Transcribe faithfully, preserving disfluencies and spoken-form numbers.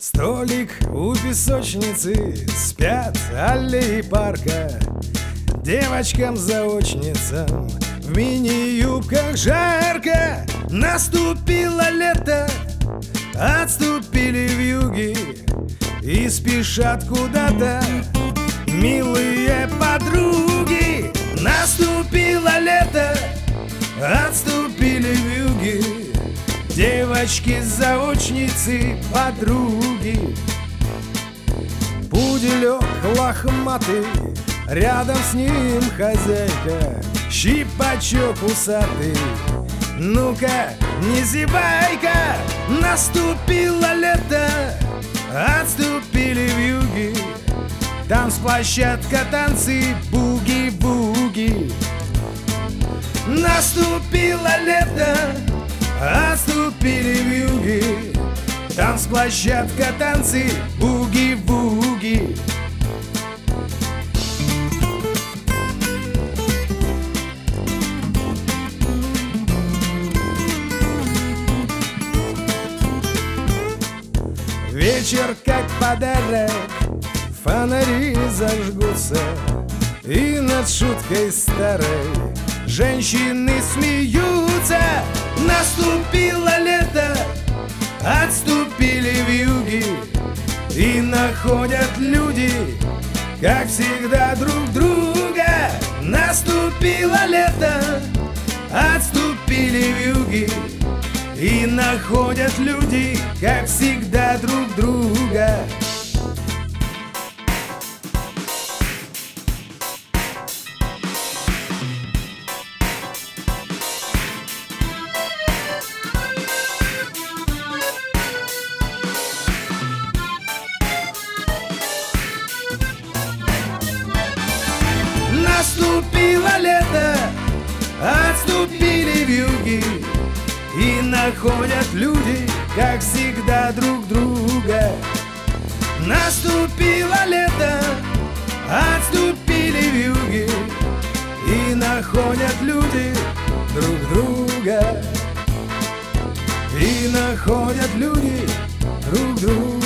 Столик у песочницы, спят аллеи парка. Девочкам-заочницам в мини-юбках жарко. Наступило лето, отступили вьюги и спешат куда-то милые подруги. Наступило лето, отступили вьюги, девочки-заочницы, подруги. Пуделек лохматый, рядом с ним хозяйка, щипачок усатый. Ну-ка, не зевай-ка, наступило лето, отступили вьюги, танцплощадка, танцы, буги-буги. Наступило лето, отступили вьюги, танцплощадка, танцы, буги-буги. Вечер как подарок, фонари зажгутся, и над шуткой старой женщины смеются. Наступило лето, отступили вьюги, и находят люди, как всегда, друг друга. Наступило лето, отступили вьюги, и находят люди, как всегда, друг друга. Наступило лето, отступили вьюги, и находят люди, как всегда, друг друга. Наступило лето, отступили вьюги, и находят люди друг друга. И находят люди друг друга.